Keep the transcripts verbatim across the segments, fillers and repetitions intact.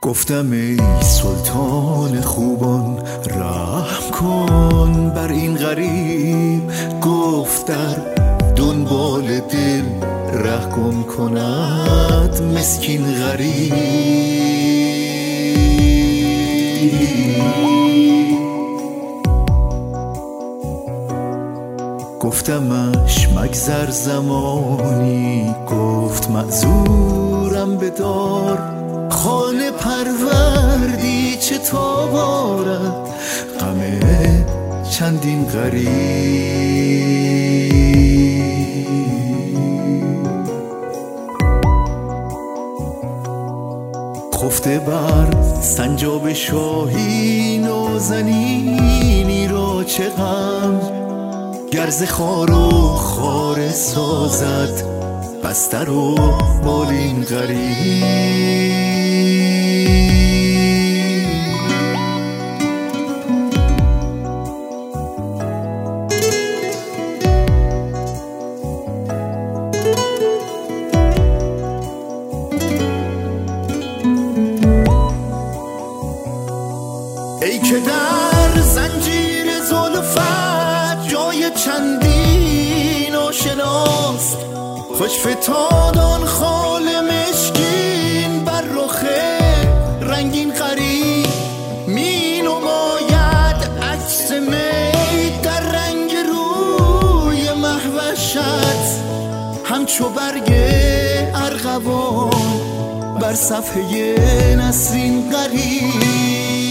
گفتم ای سلطان خوبان رحم کن بر این غریب، گفت در دنبال دل ره گم کند مسکین غریب. گفتمش مگذر زمانی، گفت معذورم بدار، خانه پروردی چه تاب آرد غم چندین غریب. خفته بر سنجاب شاهی نازنینی را چه غم، گرز خار و خاره سازد بستر و بالین غریب. ای که در زنجیر زلفت جای چندین آشناست، خوش فتاد آن خال مشکین بر رخ رنگین غریب. می نماید عکس می در رنگ روی مهوشت، همچو برگ ارغوان بر صفحه نسرین غریب.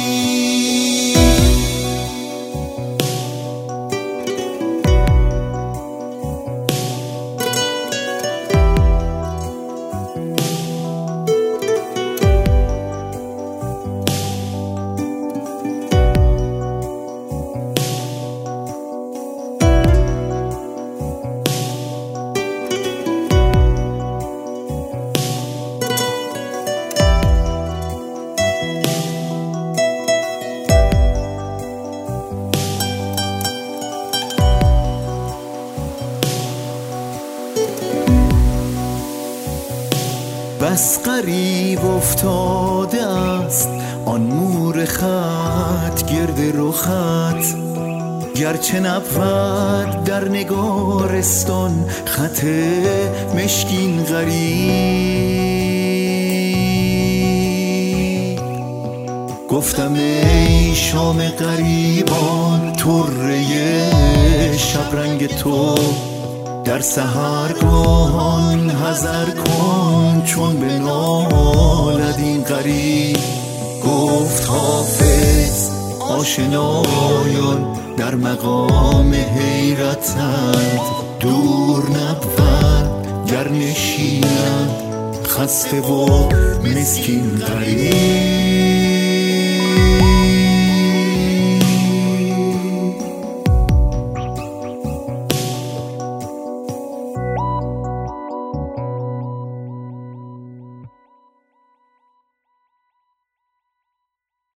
بس غریب افتاده است آن مور خط گرد رخت، گرچه نبود در نگارستان خط مشکین غریب. گفتم ای شام غریبان، طره شبرنگ تو در سحرگاهان حذر کن چون بنالد این غریب. گفت حافظ آشنایان در مقام حیرتند، دور نبود گر نشینند خسته و مسکین غریب.